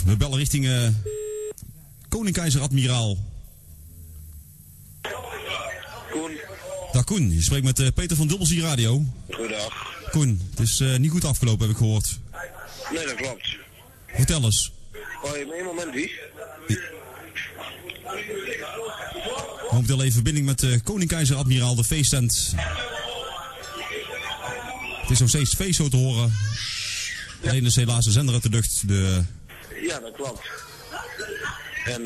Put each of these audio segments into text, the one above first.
We bellen richting Koning Keizer Admiraal. Koen. Dag Koen, je spreekt met Peter van Dubbel Z Radio. Goedendag. Koen, het is niet goed afgelopen, heb ik gehoord. Nee, dat klopt. Vertel eens. Oh, je hebt één moment wie? Momenteel even verbinding met Koning Keizer Admiraal, de feesttent. Het is nog steeds feest zo te horen. Ja. Alleen is helaas de zender uit de lucht. Ja, dat klopt. En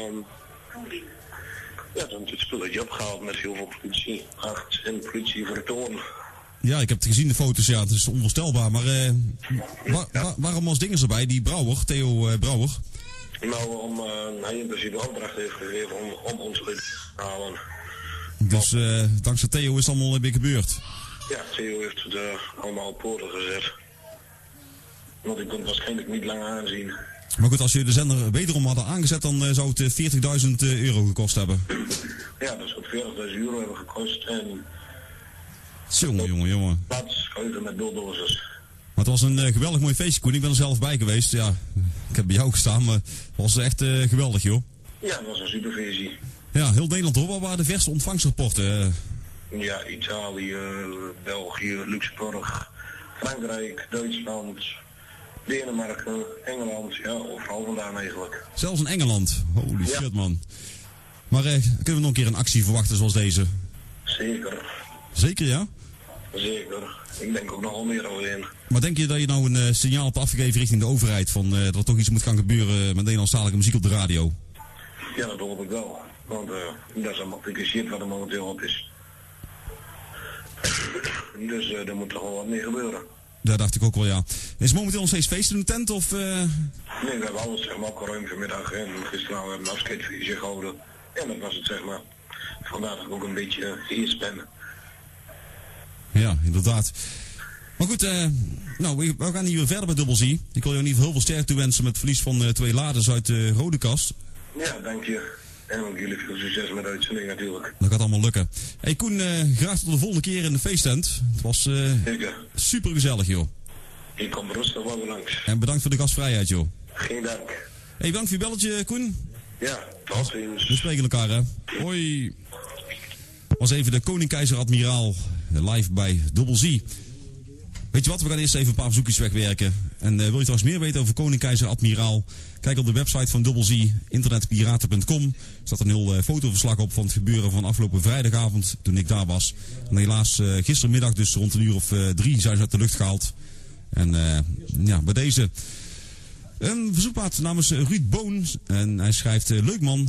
ja, dan is het spulletje opgehaald met heel veel politie. 8 en politie voor de toon. Ja, ik heb het gezien, de foto's. Ja, het is onvoorstelbaar. Maar waarom was Dingers erbij? Die Brouwer, Theo Brouwer. Nou, hij in principe de opdracht heeft gegeven om ons te halen. Dus dankzij Theo is het allemaal een beetje gebeurd. Ja, Theo heeft het allemaal op poten gezet. Want ik kon het waarschijnlijk niet lang aanzien. Maar goed, als je de zender wederom hadden aangezet, dan zou het 40.000 euro gekost hebben. Ja, dat zou 40.000 euro hebben gekost. En jongen. plaats schuiven met bulldozers. Maar het was een geweldig mooi feestje, Koen. Ik ben er zelf bij geweest. Ja, ik heb bij jou gestaan, maar het was echt geweldig, joh. Ja, dat was een supervisie. Ja, heel Nederland hoor. Waar waren de verse ontvangstrapporten? Ja, Italië, België, Luxemburg, Frankrijk, Duitsland, Denemarken, Engeland, ja, overal vandaan eigenlijk. Zelfs in Engeland. Holy Ja. shit, man. Maar kunnen we nog een keer een actie verwachten zoals deze? Zeker, Zeker, ja? zeker. Ik denk ook nog wel meer overheen. Maar denk je dat je nou een signaal hebt afgegeven richting de overheid van dat er toch iets moet gaan gebeuren met Nederlandstalige muziek op de radio? Ja, dat hoop ik wel. Want dat is allemaal dikke shit wat er momenteel op is. Dus er moet toch wel wat mee gebeuren. Daar dacht ik ook wel, ja. Is momenteel nog steeds feest in de tent, of... Nee, we hebben alles zeg maar opgeruimd vanmiddag en gisteravond hebben we een afscheidfeestje gehouden. En dat was het zeg maar. Vandaar dat ik ook een beetje geïst ben. Ja, inderdaad. Maar goed, nou, we gaan hier weer verder bij Dubbel Z. Ik wil jou in ieder geval heel veel sterkte toewensen met het verlies van 2 laders uit de rode kast. Ja, dank je. En ook jullie veel succes met de uitzending natuurlijk. Dat gaat allemaal lukken. Hey Koen, graag tot de volgende keer in de feesttent. Het was Zeker. super gezellig, joh. Ik kom rustig wel weer langs. En bedankt voor de gastvrijheid, joh. Geen dank. Hey, bedankt voor je belletje, Koen. Ja, tot ziens. We spreken elkaar, hè. Hoi. Was even de Koning Keizer Admiraal live bij Dubbel Z. Weet je wat, we gaan eerst even een paar verzoekjes wegwerken. En wil je trouwens meer weten over Koning Keizer Admiraal? Kijk op de website van Dubbel Z, internetpiraten.com. Er staat een heel fotoverslag op van het gebeuren van afgelopen vrijdagavond toen ik daar was. En helaas gistermiddag, dus rond 3:00 zijn ze uit de lucht gehaald. En ja, bij deze een verzoekplaat namens Ruud Boon. En hij schrijft, leuk man.